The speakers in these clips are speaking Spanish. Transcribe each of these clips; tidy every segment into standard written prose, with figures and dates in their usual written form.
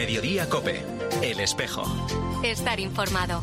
Mediodía COPE. El Espejo. Estar informado.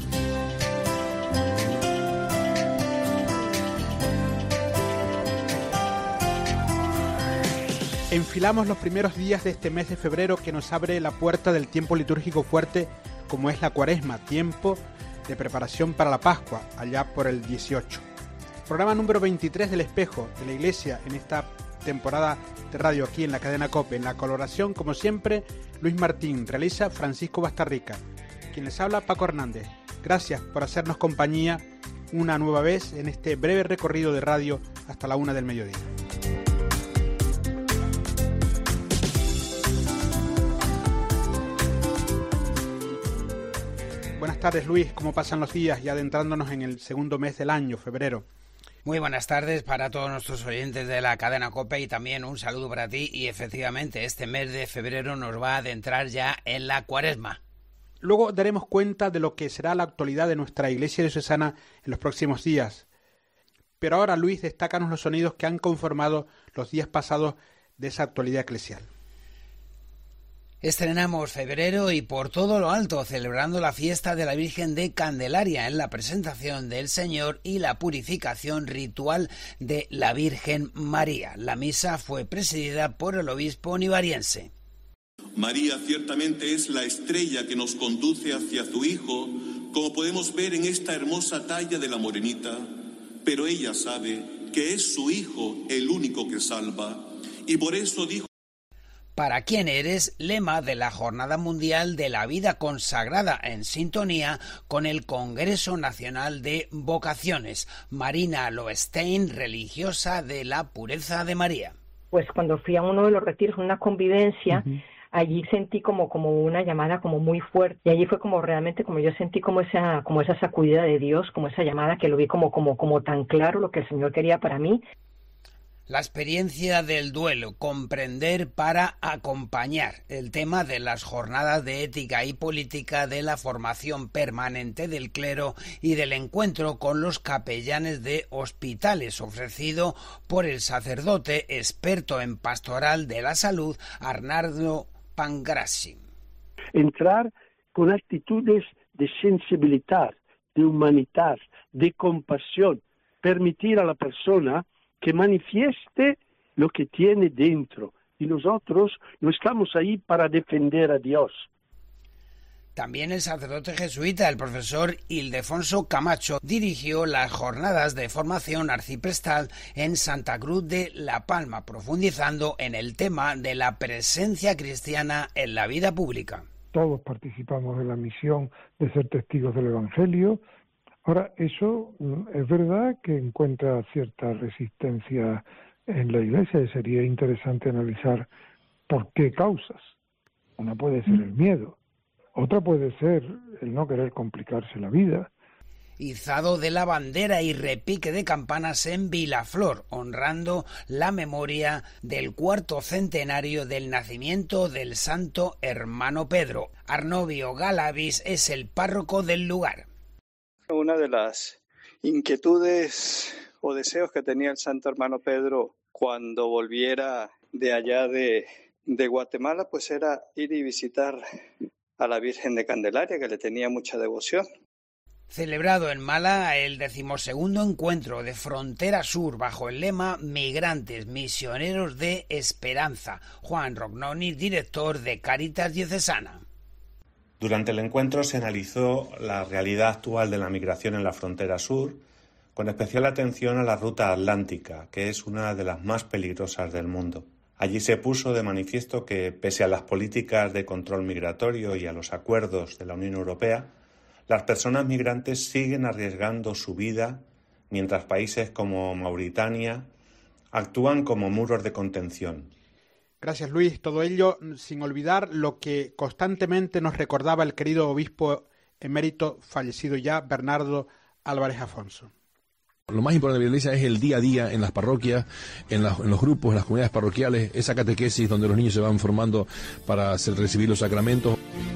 Enfilamos los primeros días de este mes de febrero que nos abre la puerta del tiempo litúrgico fuerte, como es la Cuaresma, tiempo de preparación para la Pascua, allá por el 18. Programa número 23 del Espejo de la Iglesia en esta temporada de radio aquí en la cadena COPE. En la colaboración, como siempre, Luis Martín, realiza Francisco Bastarrica. Quien les habla, Paco Hernández. Gracias por hacernos compañía una nueva vez en este breve recorrido de radio hasta la 1 del mediodía. Buenas tardes, Luis. ¿Cómo pasan los días ya adentrándonos en el segundo mes del año, febrero? Muy buenas tardes para todos nuestros oyentes de la cadena COPE y también un saludo para ti. Y efectivamente, este mes de febrero nos va a adentrar ya en la Cuaresma. Luego daremos cuenta de lo que será la actualidad de nuestra Iglesia diocesana en los próximos días. Pero ahora, Luis, destácanos los sonidos que han conformado los días pasados de esa actualidad eclesial. Estrenamos febrero y por todo lo alto, celebrando la fiesta de la Virgen de Candelaria en la presentación del Señor y la purificación ritual de la Virgen María. La misa fue presidida por el obispo nivariense. María ciertamente es la estrella que nos conduce hacia su Hijo, como podemos ver en esta hermosa talla de la morenita, pero ella sabe que es su Hijo el único que salva, y por eso dijo: ¿Para quién eres?, lema de la Jornada Mundial de la Vida Consagrada, en sintonía con el Congreso Nacional de Vocaciones. Marina Loestein, religiosa de la Pureza de María. Pues cuando fui a uno de los retiros, una convivencia, allí sentí como una llamada como muy fuerte, y allí fue como realmente como yo sentí como esa sacudida de Dios, como esa llamada que lo vi como tan claro lo que el Señor quería para mí. La experiencia del duelo, comprender para acompañar, el tema de las jornadas de ética y política, de la formación permanente del clero y del encuentro con los capellanes de hospitales, ofrecido por el sacerdote experto en pastoral de la salud, Arnaldo Pangrassi. Entrar con actitudes de sensibilidad, de humanidad, de compasión, permitir a la persona que manifieste lo que tiene dentro. Y nosotros no estamos ahí para defender a Dios. También el sacerdote jesuita, el profesor Ildefonso Camacho, dirigió las jornadas de formación arciprestal en Santa Cruz de La Palma, profundizando en el tema de la presencia cristiana en la vida pública. Todos participamos en la misión de ser testigos del Evangelio. Ahora, eso es verdad que encuentra cierta resistencia en la Iglesia y sería interesante analizar por qué causas. Una puede ser el miedo, otra puede ser el no querer complicarse la vida. Izado de la bandera y repique de campanas en Vilaflor, honrando la memoria del 4º centenario del nacimiento del santo hermano Pedro. Arnovio Galavis es el párroco del lugar. Una de las inquietudes o deseos que tenía el santo hermano Pedro cuando volviera de allá de Guatemala, pues era ir y visitar a la Virgen de Candelaria, que le tenía mucha devoción. Celebrado en Málaga el 12º encuentro de Frontera Sur bajo el lema Migrantes, Misioneros de Esperanza. Juan Rognoni, director de Cáritas Diocesana. Durante el encuentro se analizó la realidad actual de la migración en la frontera sur, con especial atención a la ruta atlántica, que es una de las más peligrosas del mundo. Allí se puso de manifiesto que, pese a las políticas de control migratorio y a los acuerdos de la Unión Europea, las personas migrantes siguen arriesgando su vida, mientras países como Mauritania actúan como muros de contención. Gracias, Luis. Todo ello sin olvidar lo que constantemente nos recordaba el querido obispo emérito fallecido ya, Bernardo Álvarez Afonso. Lo más importante de la Iglesia es el día a día en las parroquias, en los grupos, en las comunidades parroquiales, esa catequesis donde los niños se van formando para recibir los sacramentos.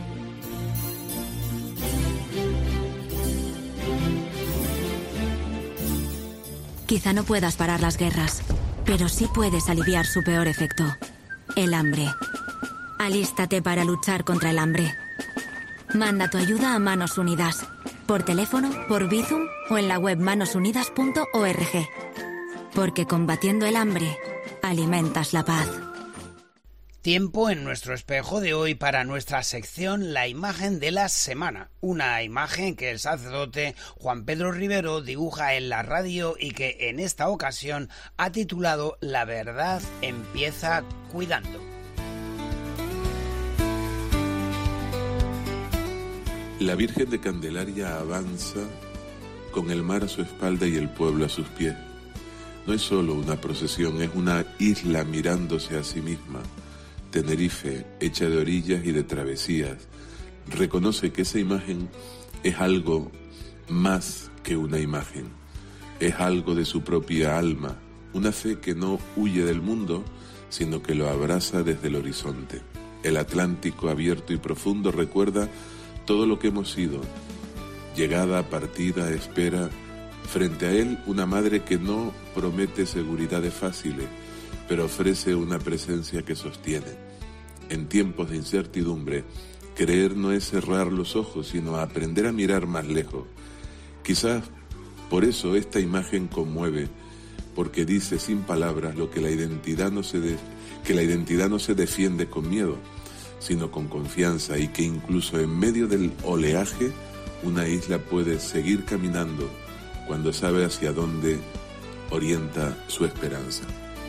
Quizá no puedas parar las guerras, pero sí puedes aliviar su peor efecto, el hambre. Alístate para luchar contra el hambre. Manda tu ayuda a Manos Unidas, por teléfono, por Bizum o en la web manosunidas.org. Porque combatiendo el hambre, alimentas la paz. Tiempo en nuestro espejo de hoy para nuestra sección La Imagen de la Semana. Una imagen que el sacerdote Juan Pedro Rivero dibuja en la radio y que en esta ocasión ha titulado La verdad empieza cuidando. La Virgen de Candelaria avanza con el mar a su espalda y el pueblo a sus pies. No es solo una procesión, es una isla mirándose a sí misma. Tenerife, hecha de orillas y de travesías, reconoce que esa imagen es algo más que una imagen, es algo de su propia alma, una fe que no huye del mundo, sino que lo abraza desde el horizonte. El Atlántico abierto y profundo recuerda todo lo que hemos sido, llegada, partida, espera. Frente a él, una madre que no promete seguridades fáciles, pero ofrece una presencia que sostiene. En tiempos de incertidumbre, creer no es cerrar los ojos, sino aprender a mirar más lejos. Quizás por eso esta imagen conmueve, porque dice sin palabras lo que la identidad no se defiende con miedo, sino con confianza, y que incluso en medio del oleaje, una isla puede seguir caminando cuando sabe hacia dónde orienta su esperanza.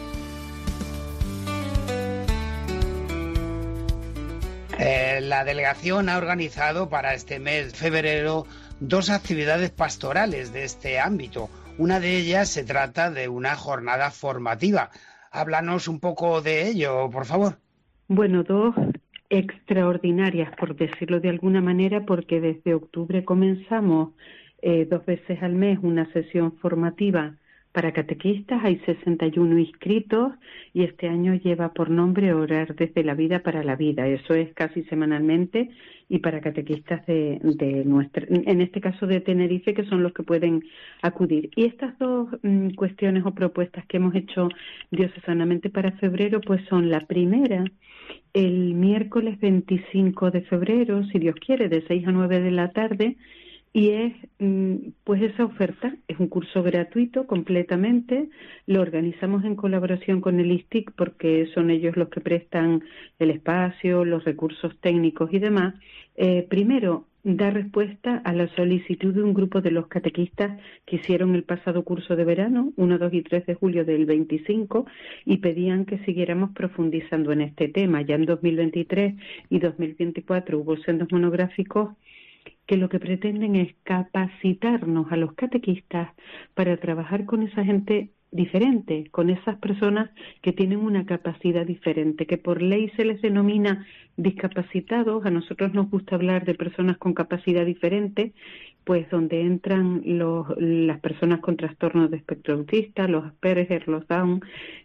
La delegación ha organizado para este mes de febrero 2 actividades pastorales de este ámbito. Una de ellas se trata de una jornada formativa. Háblanos un poco de ello, por favor. Bueno, 2 extraordinarias, por decirlo de alguna manera, porque desde octubre comenzamos 2 veces al mes una sesión formativa para catequistas. Hay 61 inscritos y este año lleva por nombre Orar desde la vida para la vida. Eso es casi semanalmente, y para catequistas de nuestra, en este caso de Tenerife, que son los que pueden acudir. Y estas 2 cuestiones o propuestas que hemos hecho diocesanamente para febrero, pues son: la primera, el miércoles 25 de febrero, si Dios quiere, de 6 a 9 de la tarde, y es pues esa oferta, es un curso gratuito completamente, lo organizamos en colaboración con el ISTIC porque son ellos los que prestan el espacio, los recursos técnicos y demás. Primero, da respuesta a la solicitud de un grupo de los catequistas que hicieron el pasado curso de verano, 1, 2 y 3 de julio del 25, y pedían que siguiéramos profundizando en este tema. Ya en 2023 y 2024 hubo sendos monográficos que lo que pretenden es capacitarnos a los catequistas para trabajar con esa gente diferente, con esas personas que tienen una capacidad diferente, que por ley se les denomina discapacitados. A nosotros nos gusta hablar de personas con capacidad diferente, pues donde entran las personas con trastornos de espectro autista, los Asperger, los Down,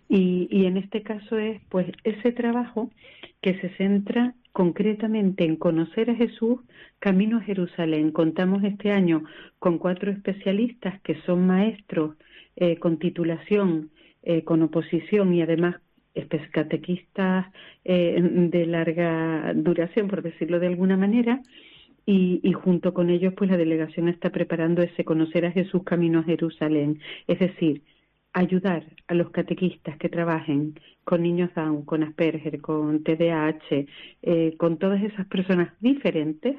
y en este caso es pues ese trabajo que se centra concretamente en conocer a Jesús camino a Jerusalén. Contamos este año con 4 especialistas que son maestros con titulación, con oposición y además catequistas de larga duración, por decirlo de alguna manera, y junto con ellos pues la delegación está preparando ese conocer a Jesús camino a Jerusalén, es decir, ayudar a los catequistas que trabajen con niños Down, con Asperger, con TDAH, con todas esas personas diferentes,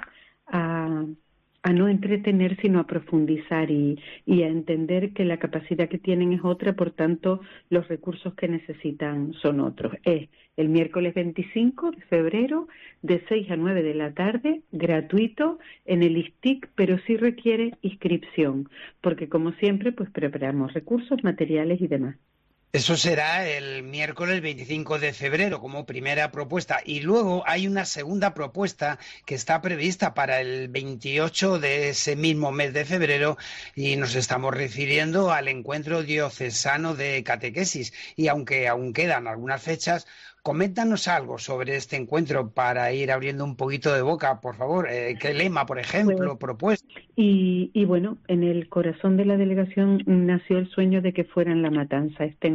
a no entretener, sino a profundizar y a entender que la capacidad que tienen es otra, por tanto, los recursos que necesitan son otros. Es el miércoles 25 de febrero, de 6 a 9 de la tarde, gratuito, en el ISTIC, pero sí requiere inscripción, porque como siempre, pues preparamos recursos, materiales y demás. Eso será el miércoles 25 de febrero como primera propuesta. Y luego hay una segunda propuesta que está prevista para el 28 de ese mismo mes de febrero, y nos estamos refiriendo al encuentro diocesano de catequesis. Y aunque aún quedan algunas fechas, coméntanos algo sobre este encuentro para ir abriendo un poquito de boca, por favor. ¿Qué lema, por ejemplo, propuesto? Y bueno, en el corazón de la delegación nació el sueño de que fuera en La Matanza. Este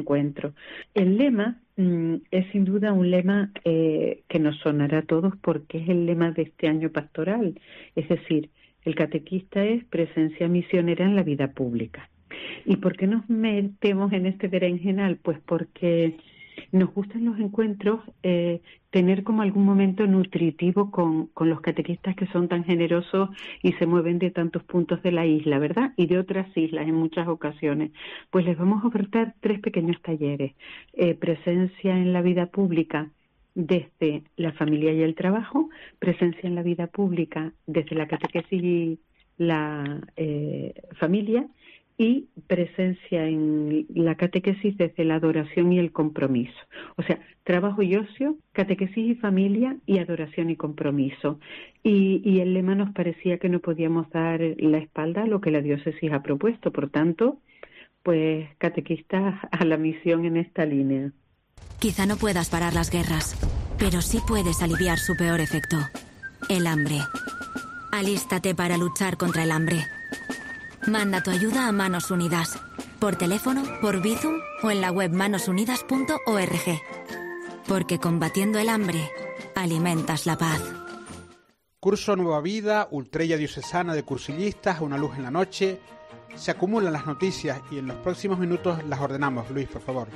encuentros. El lema es sin duda un lema que nos sonará a todos porque es el lema de este año pastoral, es decir, el catequista es presencia misionera en la vida pública. ¿Y por qué nos metemos en este berenjenal? Pues porque nos gustan los encuentros, tener como algún momento nutritivo con los catequistas que son tan generosos y se mueven de tantos puntos de la isla, ¿verdad? Y de otras islas en muchas ocasiones. Pues les vamos a ofertar 3 pequeños talleres. Presencia en la vida pública desde la familia y el trabajo, presencia en la vida pública desde la catequesis y la familia, y presencia en la catequesis desde la adoración y el compromiso. O sea, trabajo y ocio, catequesis y familia, y adoración y compromiso. Y el lema nos parecía que no podíamos dar la espalda a lo que la diócesis ha propuesto. Por tanto, pues catequistas a la misión en esta línea. Quizá no puedas parar las guerras, pero sí puedes aliviar su peor efecto, el hambre. Alístate para luchar contra el hambre. Manda tu ayuda a Manos Unidas, por teléfono, por Bizum o en la web manosunidas.org. Porque combatiendo el hambre, alimentas la paz. Curso Nueva Vida, Ultrella Diocesana de Cursillistas, Una Luz en la Noche. Se acumulan las noticias y en los próximos minutos las ordenamos. Luis, por favor.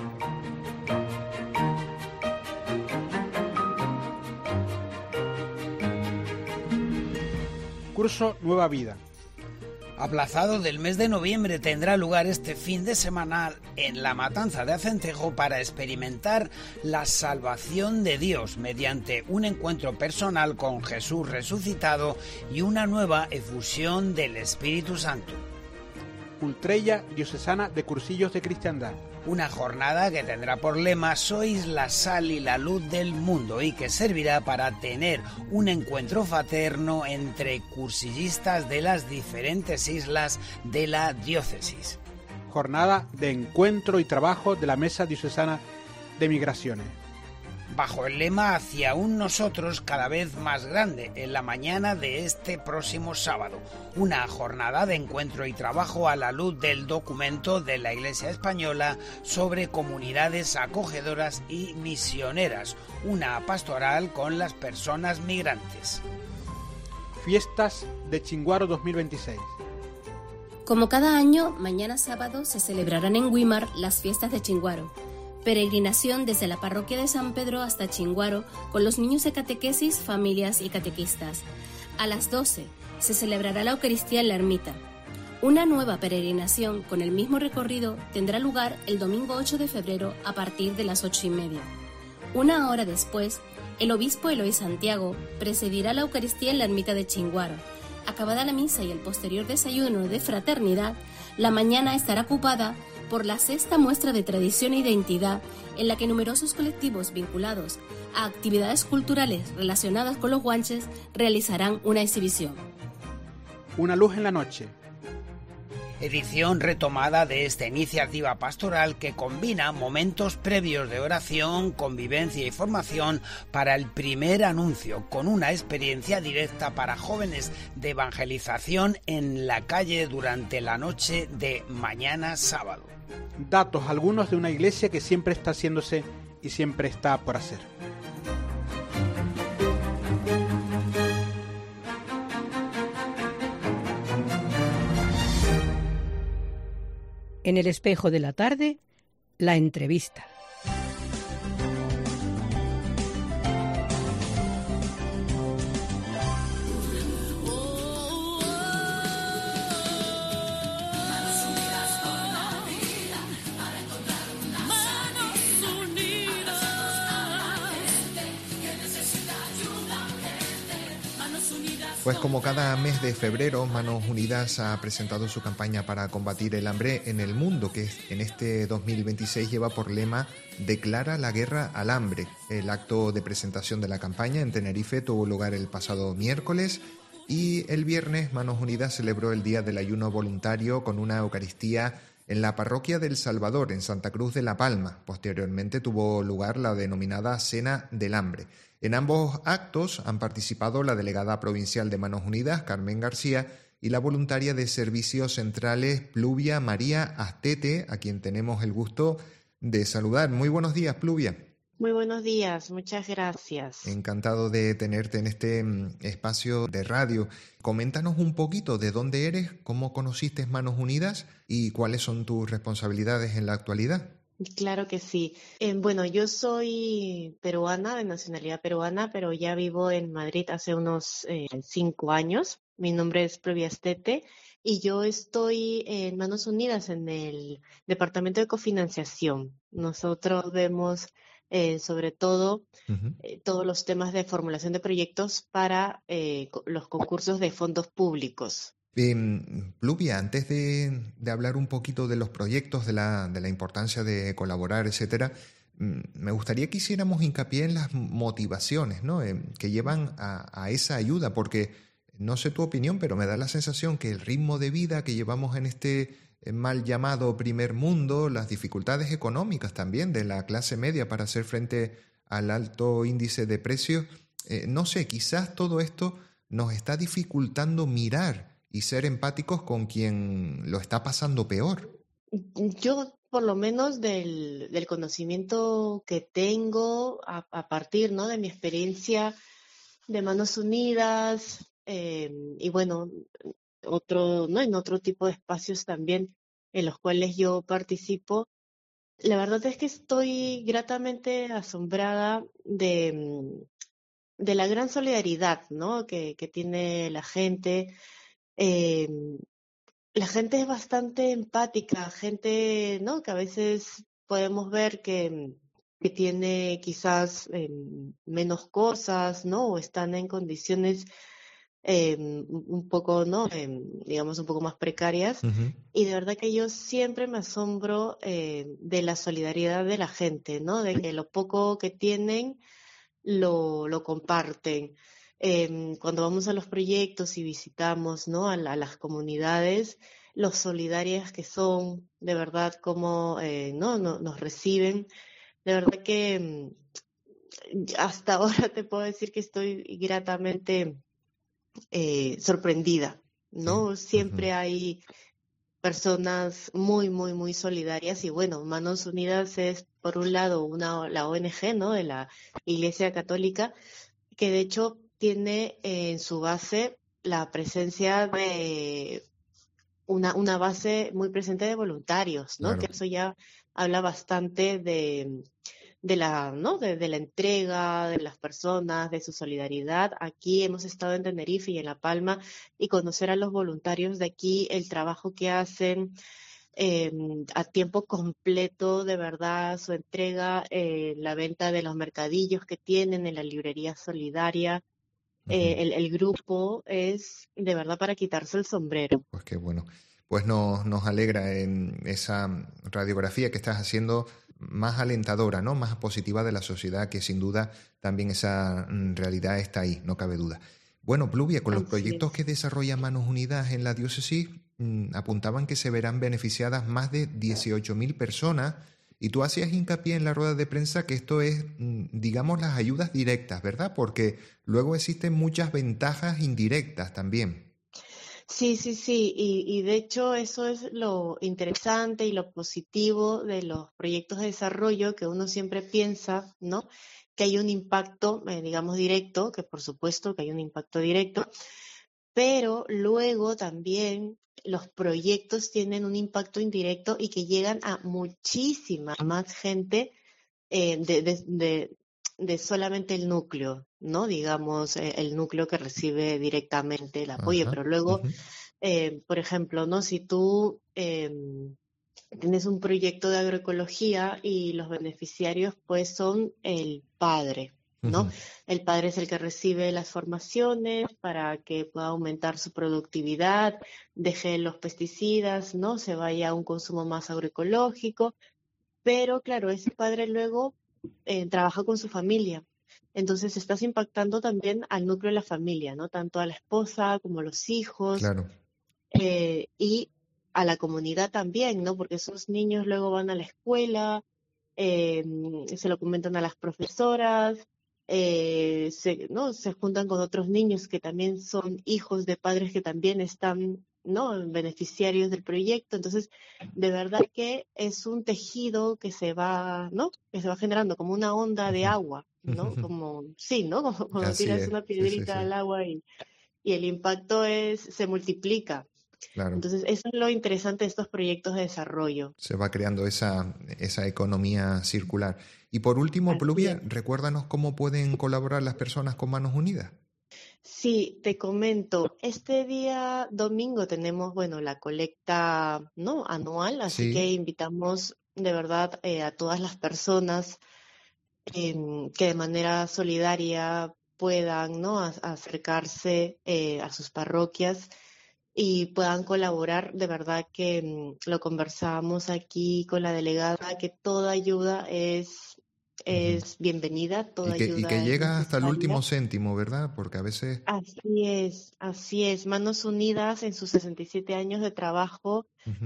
Curso Nueva Vida. Aplazado del mes de noviembre, tendrá lugar este fin de semana en la Matanza de Acentejo para experimentar la salvación de Dios mediante un encuentro personal con Jesús resucitado y una nueva efusión del Espíritu Santo. Ultrella Diocesana de Cursillos de Cristiandad. Una jornada que tendrá por lema «Sois la sal y la luz del mundo» y que servirá para tener un encuentro fraterno entre cursillistas de las diferentes islas de la diócesis. Jornada de encuentro y trabajo de la Mesa Diocesana de Migraciones. Bajo el lema «Hacia un nosotros cada vez más grande» en la mañana de este próximo sábado. Una jornada de encuentro y trabajo a la luz del documento de la Iglesia Española sobre comunidades acogedoras y misioneras. Una pastoral con las personas migrantes. Fiestas de Chinguaro 2026. Como cada año, mañana sábado se celebrarán en Güímar las fiestas de Chinguaro. Peregrinación desde la parroquia de San Pedro hasta Chinguaro con los niños de catequesis, familias y catequistas. A las 12 se celebrará la Eucaristía en la ermita. Una nueva peregrinación con el mismo recorrido tendrá lugar el domingo 8 de febrero a partir de las 8:30. Una hora después, el obispo Eloy Santiago presidirá la Eucaristía en la ermita de Chinguaro. Acabada la misa y el posterior desayuno de fraternidad, la mañana estará ocupada por la 6ª muestra de tradición e identidad, en la que numerosos colectivos vinculados a actividades culturales relacionadas con los guanches realizarán una exhibición. Una luz en la noche. Edición retomada de esta iniciativa pastoral que combina momentos previos de oración, convivencia y formación para el primer anuncio, con una experiencia directa para jóvenes de evangelización en la calle durante la noche de mañana sábado. Datos algunos de una iglesia que siempre está haciéndose y siempre está por hacer. En el espejo de la tarde, la entrevista. Pues como cada mes de febrero, Manos Unidas ha presentado su campaña para combatir el hambre en el mundo, que en este 2026 lleva por lema «Declara la guerra al hambre». El acto de presentación de la campaña en Tenerife tuvo lugar el pasado miércoles y el viernes Manos Unidas celebró el Día del Ayuno Voluntario con una Eucaristía en la parroquia del Salvador, en Santa Cruz de la Palma. Posteriormente tuvo lugar la denominada Cena del Hambre. En ambos actos han participado la delegada provincial de Manos Unidas, Carmen García, y la voluntaria de Servicios Centrales, Pluvia María Astete, a quien tenemos el gusto de saludar. Muy buenos días, Pluvia. Muy buenos días, muchas gracias. Encantado de tenerte en este espacio de radio. Coméntanos un poquito de dónde eres, cómo conociste Manos Unidas y cuáles son tus responsabilidades en la actualidad. Claro que sí. Bueno, yo soy peruana, de nacionalidad peruana, pero ya vivo en Madrid hace unos 5 años. Mi nombre es Pluvia Estete y yo estoy en Manos Unidas en el Departamento de Cofinanciación. Nosotros vemos sobre todo todos los temas de formulación de proyectos para los concursos de fondos públicos. Pluvia, antes de hablar un poquito de los proyectos, de la importancia de colaborar, etcétera, me gustaría que hiciéramos hincapié en las motivaciones, ¿no? Que llevan a esa ayuda, porque no sé tu opinión, pero me da la sensación que el ritmo de vida que llevamos en este mal llamado primer mundo, las dificultades económicas también de la clase media para hacer frente al alto índice de precios, no sé, quizás todo esto nos está dificultando mirar y ser empáticos con quien lo está pasando peor. Yo, por lo menos del conocimiento que tengo a partir, ¿no?, de mi experiencia de Manos Unidas y bueno, en otro tipo de espacios también en los cuales yo participo, la verdad es que estoy gratamente asombrada de la gran solidaridad, ¿no?, que tiene la gente. La gente es bastante empática, gente, ¿no?, que a veces podemos ver que tiene quizás menos cosas, ¿no?, o están en condiciones un poco, ¿no?, digamos un poco más precarias. Y de verdad que yo siempre me asombro de la solidaridad de la gente, ¿no?, de que lo poco que tienen lo comparten. Cuando vamos a los proyectos y visitamos, ¿no?, a las comunidades, los solidarias que son, de verdad, como nos reciben. De verdad que hasta ahora te puedo decir que estoy gratamente sorprendida, ¿no? Sí. Siempre hay personas muy, muy, muy solidarias y bueno, Manos Unidas es, por un lado, la ONG, ¿no?, de la Iglesia Católica, que de hecho tiene en su base la presencia de una base muy presente de voluntarios, ¿no? Claro. Que eso ya habla bastante de la entrega de las personas, de su solidaridad. Aquí hemos estado en Tenerife y en La Palma y conocer a los voluntarios de aquí, el trabajo que hacen a tiempo completo, de verdad, su entrega, la venta de los mercadillos que tienen en la librería solidaria. El grupo es de verdad para quitarse el sombrero. Pues qué bueno. Pues nos alegra en esa radiografía que estás haciendo más alentadora, ¿no?, más positiva de la sociedad, que sin duda también esa realidad está ahí, no cabe duda. Bueno, Pluvia, con los proyectos que desarrolla Manos Unidas en la diócesis, apuntaban que se verán beneficiadas más de 18.000 personas. Y tú hacías hincapié en la rueda de prensa que esto es, digamos, las ayudas directas, ¿verdad? Porque luego existen muchas ventajas indirectas también. Sí. Y de hecho eso es lo interesante y lo positivo de los proyectos de desarrollo, que uno siempre piensa, ¿no?, que hay un impacto, digamos, directo, que por supuesto que hay un impacto directo, pero luego también los proyectos tienen un impacto indirecto y que llegan a muchísima más gente de solamente el núcleo, ¿no? Digamos, el núcleo que recibe directamente el apoyo. Pero luego, por ejemplo, ¿no?, si tú tienes un proyecto de agroecología y los beneficiarios pues son el padre, ¿no? El padre es el que recibe las formaciones para que pueda aumentar su productividad, deje los pesticidas, ¿no?, se vaya a un consumo más agroecológico, pero claro, ese padre luego trabaja con su familia. Entonces estás impactando también al núcleo de la familia, ¿no?, tanto a la esposa como a los hijos. Claro. Y a la comunidad también, ¿no?, porque esos niños luego van a la escuela, se lo comentan a las profesoras, se juntan con otros niños que también son hijos de padres que también están ¿no? beneficiarios del proyecto. Entonces, de verdad que es un tejido que se va, ¿no? que se va generando como una onda de agua, ¿no? Como, sí, ¿no? Como cuando tiras una piedrita al agua y el impacto se multiplica. Claro. Entonces, eso es lo interesante de estos proyectos de desarrollo. Se va creando esa economía circular. Y por último, Pluvia, recuérdanos cómo pueden colaborar las personas con Manos Unidas. Sí, te comento. Este día domingo tenemos, la colecta, ¿no? anual, así que invitamos de verdad a todas las personas que de manera solidaria puedan, ¿no? acercarse a sus parroquias y puedan colaborar. De verdad que lo conversábamos aquí con la delegada, que toda ayuda es bienvenida, toda ayuda. Y que llega hasta el último céntimo, ¿verdad? Porque a veces... Así es. Manos Unidas en sus 67 años de trabajo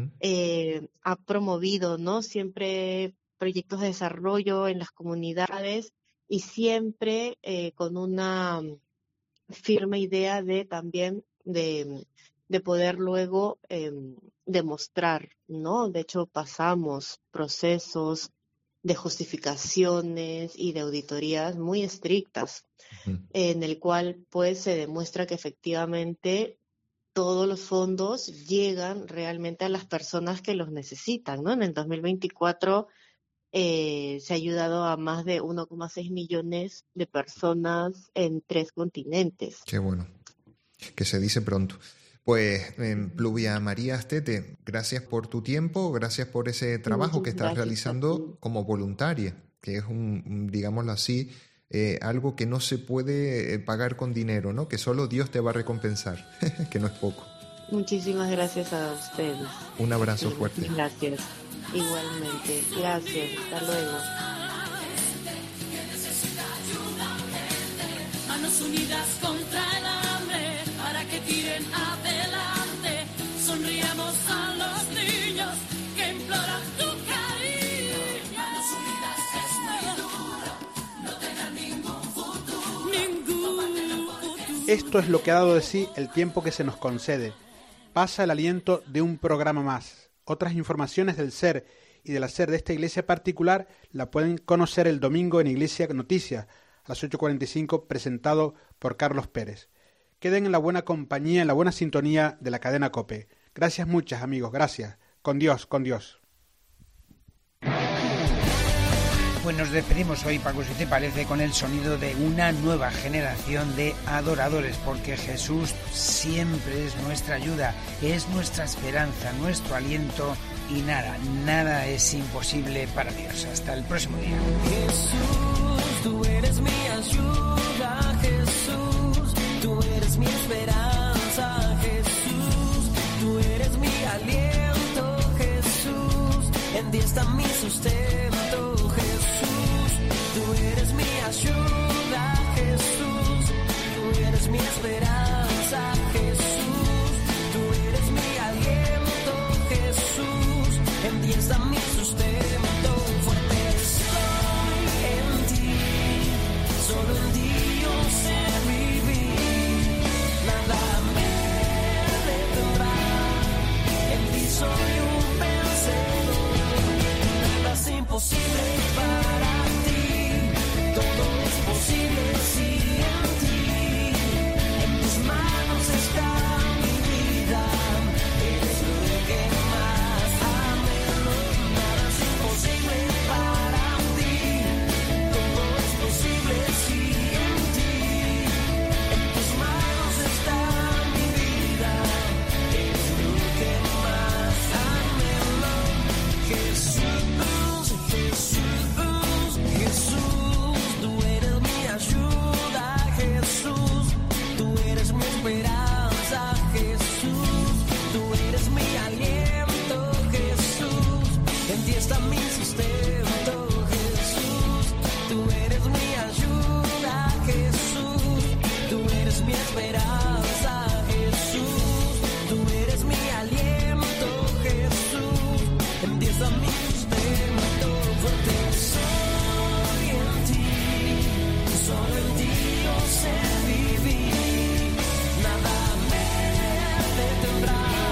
ha promovido, ¿no? Siempre proyectos de desarrollo en las comunidades y siempre con una firme idea de también de poder luego demostrar, ¿no? De hecho, pasamos procesos de justificaciones y de auditorías muy estrictas, en el cual pues se demuestra que efectivamente todos los fondos llegan realmente a las personas que los necesitan, ¿no? En el 2024 se ha ayudado a más de 1,6 millones de personas en 3 continentes. Qué bueno, que se dice pronto. Pues Pluvia María Astete, gracias por tu tiempo, gracias por ese trabajo que estás realizando como voluntaria, que es digámoslo así, algo que no se puede pagar con dinero, ¿no? Que solo Dios te va a recompensar, que no es poco. Muchísimas gracias a ustedes. Un abrazo fuerte. Gracias. Igualmente. Gracias. Hasta luego. Manos unidas contra el hambre, para que tiren adelante. Sonriamos a los niños que imploran tu cariño. Manos unidas es muy duro, no tengan ningún futuro. Esto es lo que ha dado de sí el tiempo que se nos concede. Pasa el aliento de un programa más. Otras informaciones del ser y del hacer de esta iglesia particular la pueden conocer el domingo en Iglesia Noticias, a las 8:45, presentado por Carlos Pérez. Queden en la buena compañía, en la buena sintonía de la cadena COPE. Gracias muchas, amigos, gracias. Con Dios, con Dios. Pues nos despedimos hoy, Paco, si te parece, con el sonido de una nueva generación de adoradores, porque Jesús siempre es nuestra ayuda, es nuestra esperanza, nuestro aliento, y nada es imposible para Dios. Hasta el próximo día. Jesús, tú eres mi ayuda, Jesús, tú eres mi esperanza, Jesús, tú eres mi aliento, Jesús, en ti está mi sustento, Jesús, tú eres mi ayuda, Jesús, tú eres mi esperanza, Jesús, tú eres mi aliento, Jesús, en ti está mi sustento, fuerte estoy en ti, solo en ti yo sé vivir, nada me detendrá, en ti soy un vencedor, nada es imposible para ti, todo es posible si en ti, en tus manos está mi vida, eres lo que más anhelo, nada es imposible para ti, todo es posible si en ti, en tus manos está mi vida, eres lo que más anhelo, Jesús, Jesús, Jesús, tú eres mi ayuda, Jesús, tú eres mi esperanza, Jesús, tú eres mi aliento, Jesús, en ti está mi sustento, Jesús, tú eres mi ayuda, Jesús, tú eres mi esperanza, Jesús, tú eres mi aliento, Jesús, en ti está mi sustento, fuerte soy en ti, solo en ti yo sé vivir, nada me detendrá.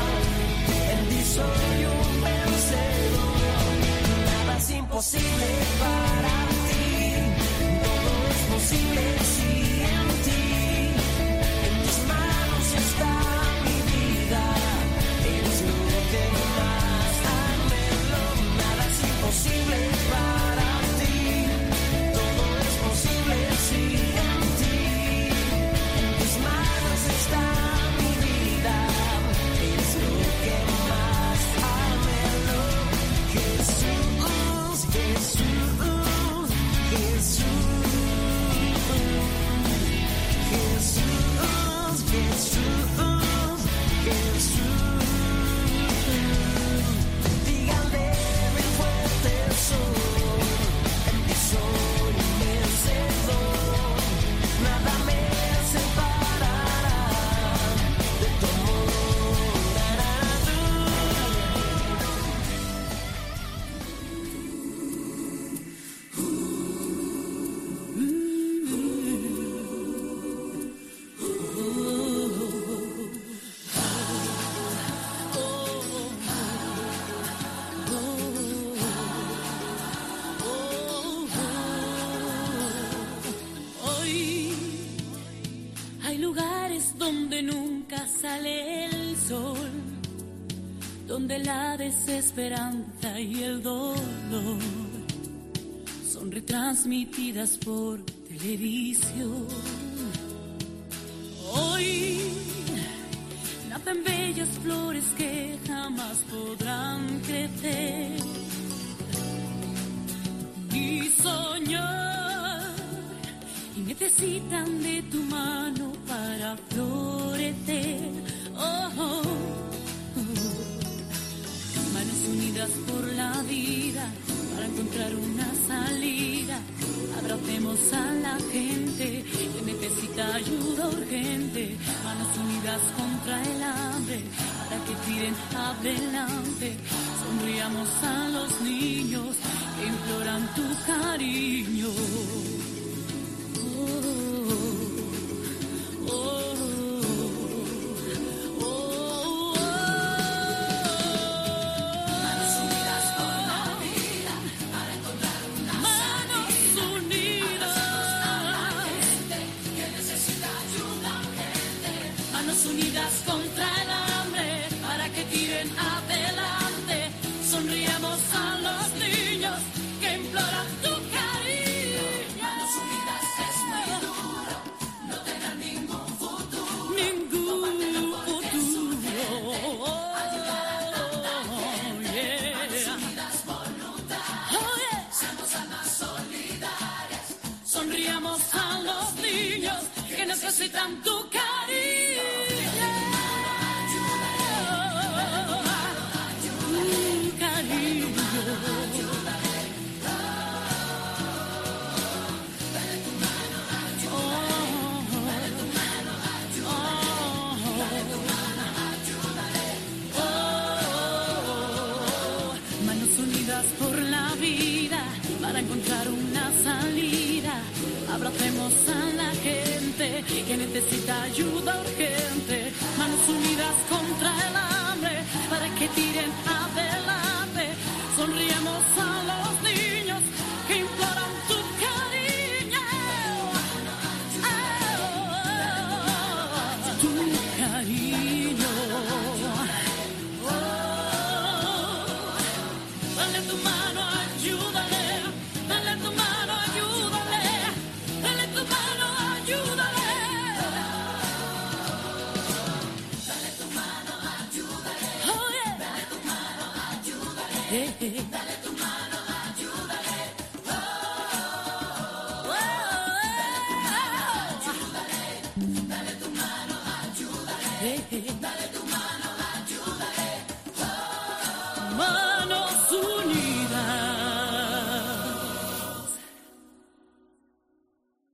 donde la desesperanza y el dolor son retransmitidas por televisión. Hoy nacen bellas flores que jamás podrán crecer y soñar, y necesitan de tu mano para florecer. Oh, manos unidas por la vida para encontrar una salida. Abracemos a la gente que necesita ayuda urgente. Manos unidas contra el hambre para que tiren adelante. Sonriamos a los niños que imploran tu cariño. Necesitan tu cariño, tu cariño. Manos unidas por la vida para encontrar una salida. Abracemos a la gente que necesita ayuda urgente. Manos unidas contra el hambre para que tiren adelante. Sonriemos a los niños que imploran tu cariño. Tu cariño. Dale tu mano, ayúdale. Dale tu mano, ayúdale. Dale tu mano, ayúdale. Dale tu mano, ayúdale. Oh, yeah. Dale tu mano, ayúdale. Dale